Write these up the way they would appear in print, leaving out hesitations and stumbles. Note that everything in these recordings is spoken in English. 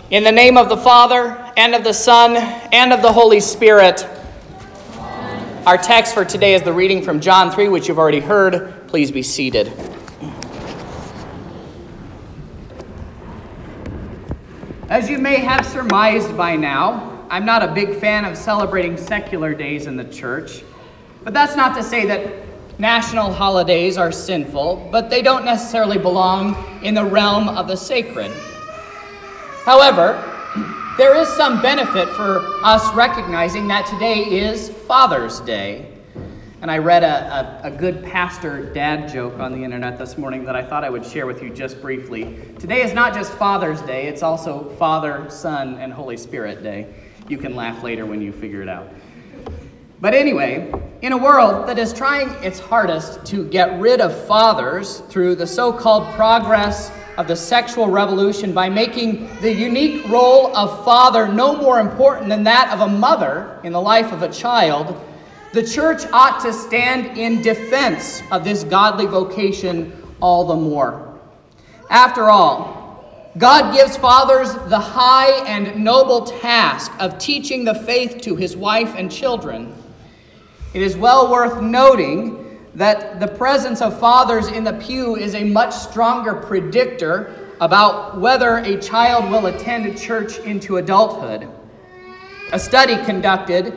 In the name of the Father, and of the Son, and of the Holy Spirit. Amen. Our text for today is the reading from John 3, which you've already heard. Please be seated. As you may have surmised by now, I'm not a big fan of celebrating secular days in the church. But that's not to say that national holidays are sinful, but they don't necessarily belong in the realm of the sacred. However, there is some benefit for us recognizing that today is Father's Day. And I read a good pastor dad joke on the internet this morning that I thought I would share with you just briefly. Today is not just Father's Day, it's also Father, Son, and Holy Spirit Day. You can laugh later when you figure it out. But anyway, in a world that is trying its hardest to get rid of fathers through the so-called progress of the sexual revolution by making the unique role of father no more important than that of a mother in the life of a child, the church ought to stand in defense of this godly vocation all the more. After all, God gives fathers the high and noble task of teaching the faith to his wife and children. It is well worth noting that the presence of fathers in the pew is a much stronger predictor about whether a child will attend church into adulthood. A study concluded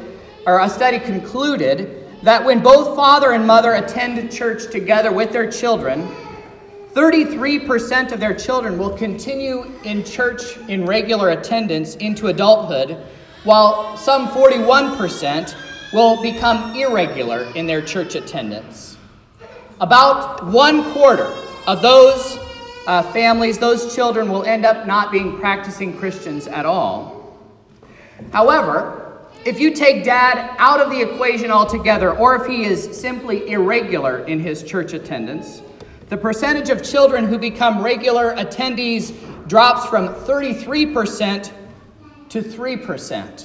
that when both father and mother attend church together with their children, 33% of their children will continue in church in regular attendance into adulthood, while some 41% will become irregular in their church attendance. About 1/4 of those families, those children, will end up not being practicing Christians at all. However, if you take dad out of the equation altogether, or if he is simply irregular in his church attendance, the percentage of children who become regular attendees drops from 33% to 3%.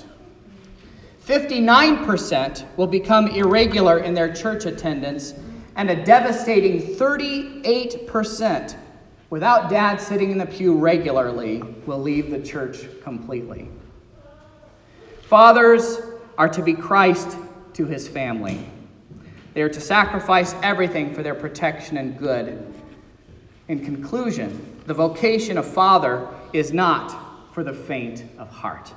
59% will become irregular in their church attendance, and a devastating 38%, without dad sitting in the pew regularly, will leave the church completely. Fathers are to be Christ to his family. They are to sacrifice everything for their protection and good. In conclusion, the vocation of father is not for the faint of heart.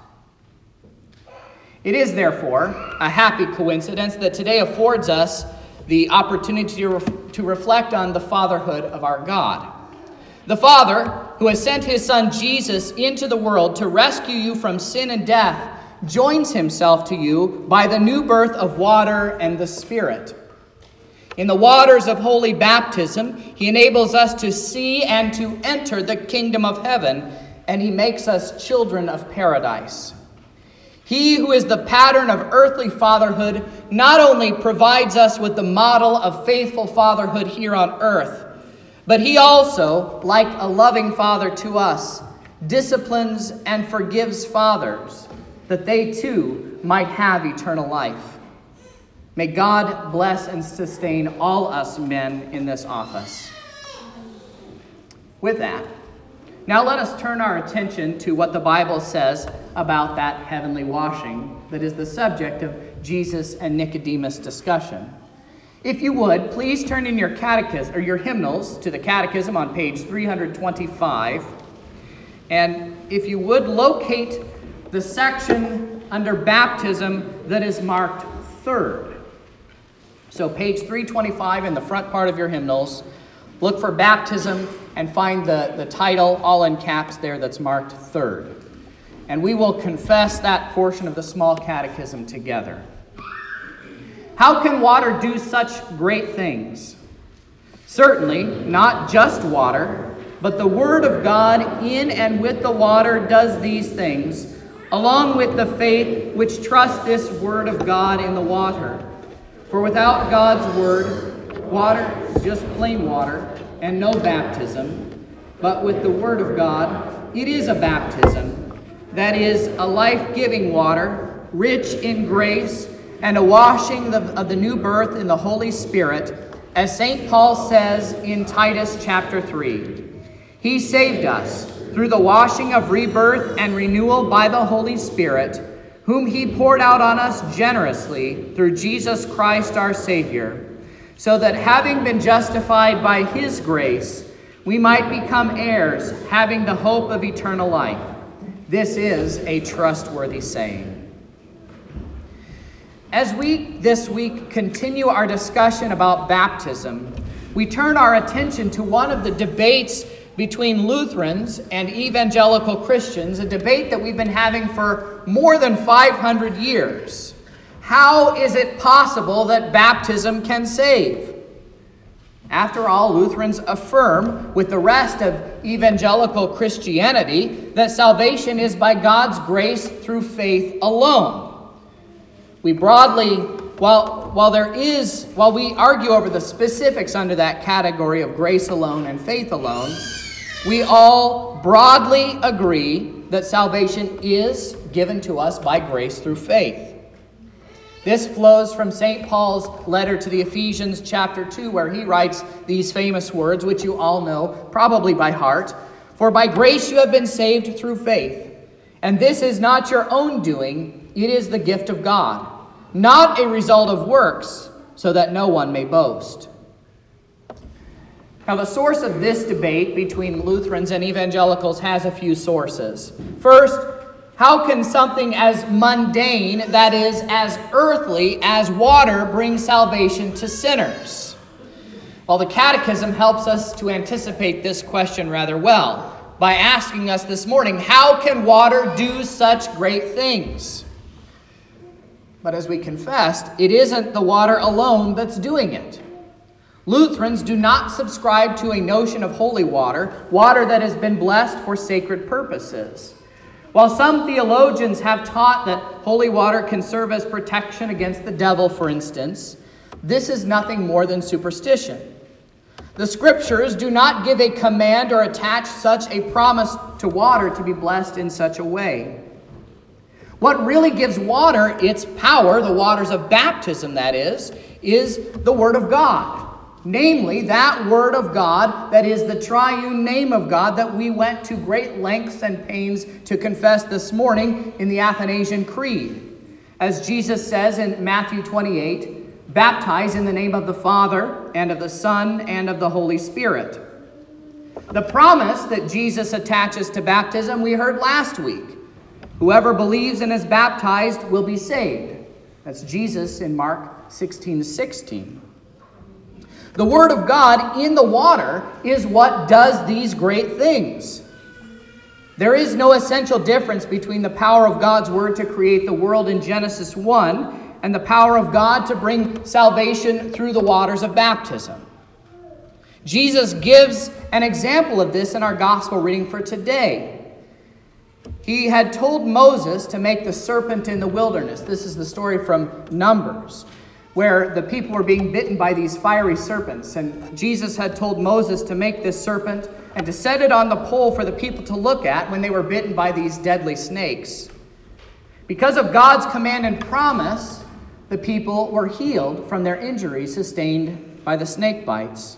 It is, therefore, a happy coincidence that today affords us the opportunity to reflect on the fatherhood of our God. The Father, who has sent his Son Jesus into the world to rescue you from sin and death, joins himself to you by the new birth of water and the Spirit. In the waters of holy baptism, he enables us to see and to enter the kingdom of heaven, and he makes us children of paradise. He who is the pattern of earthly fatherhood not only provides us with the model of faithful fatherhood here on earth, but he also, like a loving father to us, disciplines and forgives fathers, that they too might have eternal life. May God bless and sustain all us men in this office. With that, now let us turn our attention to what the Bible says about that heavenly washing that is the subject of Jesus and Nicodemus' discussion. If you would, please turn in your catechism or your hymnals to the catechism on page 325. And if you would, locate the section under baptism that is marked third. So page 325 in the front part of your hymnals, look for baptism and find the title all in caps there that's marked third. And we will confess that portion of the small catechism together. How can water do such great things? Certainly, not just water, but the Word of God in and with the water does these things, along with the faith which trusts this Word of God in the water. For without God's Word, water is just plain water, and no baptism. But with the Word of God, it is a baptism. That is, a life-giving water, rich in grace, and a washing of the new birth in the Holy Spirit, as St. Paul says in Titus chapter 3. He saved us through the washing of rebirth and renewal by the Holy Spirit, whom he poured out on us generously through Jesus Christ our Savior, so that having been justified by his grace, we might become heirs, having the hope of eternal life. This is a trustworthy saying. As we this week continue our discussion about baptism, we turn our attention to one of the debates between Lutherans and evangelical Christians, a debate that we've been having for more than 500 years. How is it possible that baptism can save? After all, Lutherans affirm, with the rest of evangelical Christianity, that salvation is by God's grace through faith alone. We broadly, while we argue over the specifics under that category of grace alone and faith alone, we all broadly agree that salvation is given to us by grace through faith. This flows from St. Paul's letter to the Ephesians chapter 2, where he writes these famous words, which you all know probably by heart. For by grace you have been saved through faith. And this is not your own doing, it is the gift of God, not a result of works, so that no one may boast. Now, the source of this debate between Lutherans and evangelicals has a few sources. First, how can something as mundane, that is, as earthly as water, bring salvation to sinners? Well, the Catechism helps us to anticipate this question rather well by asking us this morning, how can water do such great things? But as we confessed, it isn't the water alone that's doing it. Lutherans do not subscribe to a notion of holy water, water that has been blessed for sacred purposes. While some theologians have taught that holy water can serve as protection against the devil, for instance, this is nothing more than superstition. The Scriptures do not give a command or attach such a promise to water to be blessed in such a way. What really gives water its power, the waters of baptism that is the Word of God. Namely, that Word of God that is the triune name of God that we went to great lengths and pains to confess this morning in the Athanasian Creed. As Jesus says in Matthew 28, baptize in the name of the Father and of the Son and of the Holy Spirit. The promise that Jesus attaches to baptism we heard last week. Whoever believes and is baptized will be saved. That's Jesus in Mark 16:16. The Word of God in the water is what does these great things. There is no essential difference between the power of God's Word to create the world in Genesis 1 and the power of God to bring salvation through the waters of baptism. Jesus gives an example of this in our gospel reading for today. He had told Moses to make the serpent in the wilderness. This is the story from Numbers, where the people were being bitten by these fiery serpents. And Jesus had told Moses to make this serpent and to set it on the pole for the people to look at when they were bitten by these deadly snakes. Because of God's command and promise, the people were healed from their injuries sustained by the snake bites.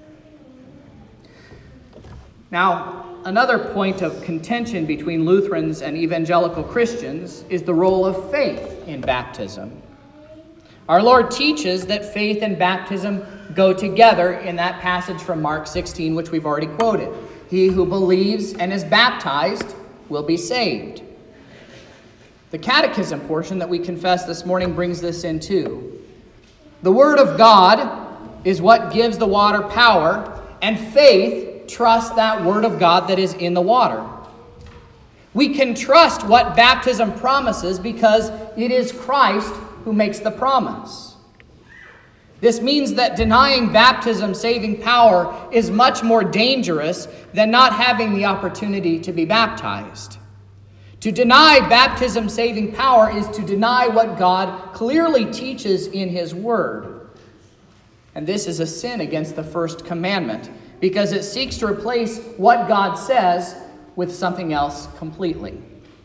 Now, another point of contention between Lutherans and evangelical Christians is the role of faith in baptism. Our Lord teaches that faith and baptism go together in that passage from Mark 16, which we've already quoted. He who believes and is baptized will be saved. The Catechism portion that we confess this morning brings this in too. The Word of God is what gives the water power, and faith trusts that Word of God that is in the water. We can trust what baptism promises because it is Christ who makes the promise. This means that denying baptism's saving power is much more dangerous than not having the opportunity to be baptized. To deny baptism's saving power is to deny what God clearly teaches in His Word. And this is a sin against the first commandment because it seeks to replace what God says with something else completely.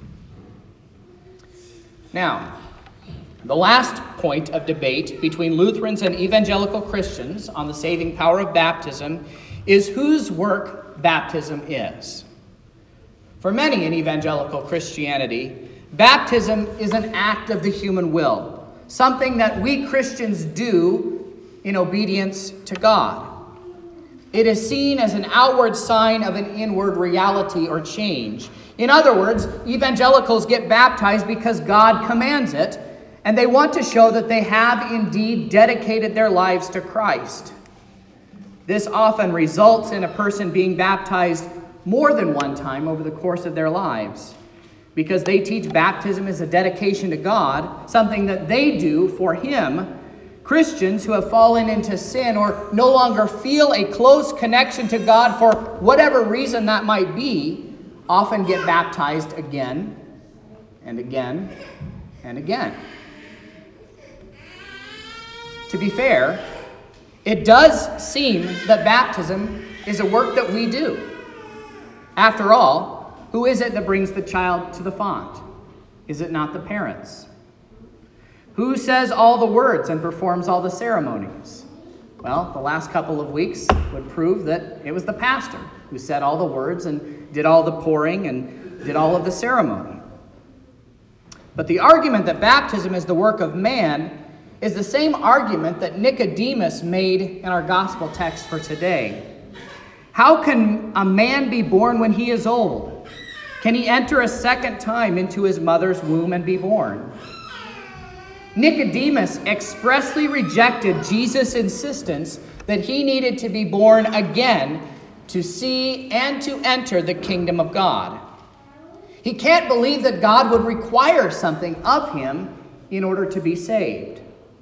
Now, the last point of debate between Lutherans and evangelical Christians on the saving power of baptism is whose work baptism is. For many in evangelical Christianity, baptism is an act of the human will, something that we Christians do in obedience to God. It is seen as an outward sign of an inward reality or change. In other words, evangelicals get baptized because God commands it, and they want to show that they have indeed dedicated their lives to Christ. This often results in a person being baptized more than one time over the course of their lives, because they teach baptism as a dedication to God, something that they do for Him. Christians who have fallen into sin or no longer feel a close connection to God for whatever reason that might be, often get baptized again and again and again. To be fair, it does seem that baptism is a work that we do. After all, who is it that brings the child to the font? Is it not the parents? Who says all the words and performs all the ceremonies? Well, the last couple of weeks would prove that it was the pastor who said all the words and did all the pouring and did all of the ceremony. But the argument that baptism is the work of man is the same argument that Nicodemus made in our gospel text for today. How can a man be born when he is old? Can he enter a second time into his mother's womb and be born? Nicodemus expressly rejected Jesus' insistence that he needed to be born again to see and to enter the kingdom of God. He can't believe that God would require something of him in order to be saved.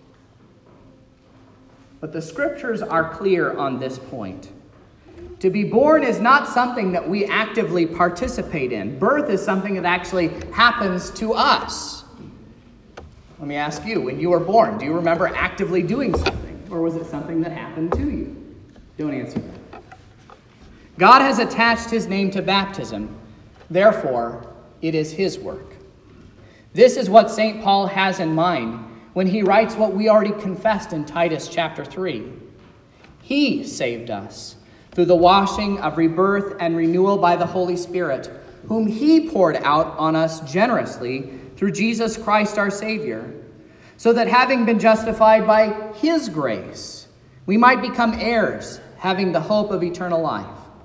But the scriptures are clear on this point. To be born is not something that we actively participate in. Birth is something that actually happens to us. Let me ask you, when you were born, do you remember actively doing something? Or was it something that happened to you? Don't answer that. God has attached his name to baptism. Therefore, it is his work. This is what St. Paul has in mind when he writes what we already confessed in Titus chapter 3. He saved us through the washing of rebirth and renewal by the Holy Spirit, whom he poured out on us generously through Jesus Christ our Savior, so that having been justified by his grace, we might become heirs, having the hope of eternal life.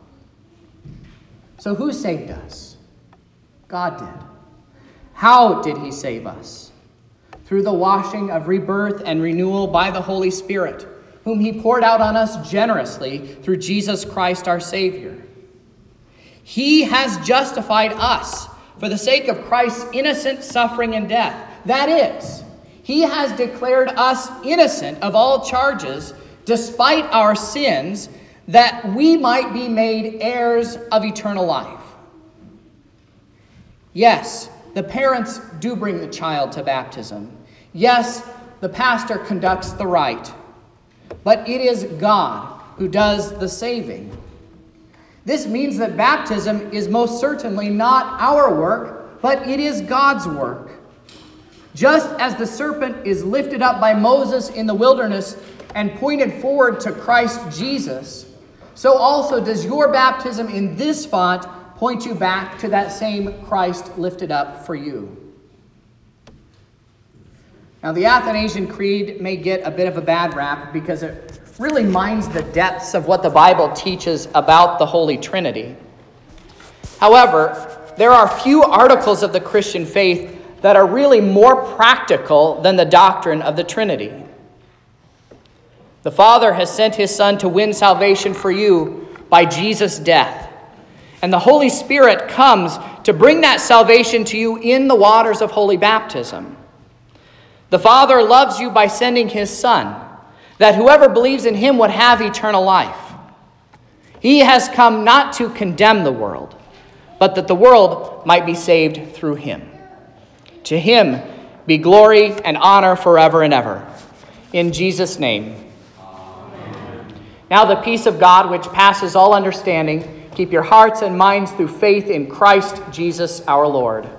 So who saved us? God did. How did he save us? Through the washing of rebirth and renewal by the Holy Spirit, whom he poured out on us generously through Jesus Christ our Savior. He has justified us for the sake of Christ's innocent suffering and death. That is, he has declared us innocent of all charges despite our sins, that we might be made heirs of eternal life. Yes, the parents do bring the child to baptism. Yes, the pastor conducts the rite. But it is God who does the saving. This means that baptism is most certainly not our work, but it is God's work. Just as the serpent is lifted up by Moses in the wilderness and pointed forward to Christ Jesus, so also does your baptism in this font point you back to that same Christ lifted up for you. Now, the Athanasian Creed may get a bit of a bad rap because it really mines the depths of what the Bible teaches about the Holy Trinity. However, there are few articles of the Christian faith that are really more practical than the doctrine of the Trinity. The Father has sent his Son to win salvation for you by Jesus' death. And the Holy Spirit comes to bring that salvation to you in the waters of holy baptism. The Father loves you by sending his Son, that whoever believes in him would have eternal life. He has come not to condemn the world, but that the world might be saved through him. To him be glory and honor forever and ever. In Jesus' name. Amen. Now the peace of God, which passes all understanding, keep your hearts and minds through faith in Christ Jesus our Lord.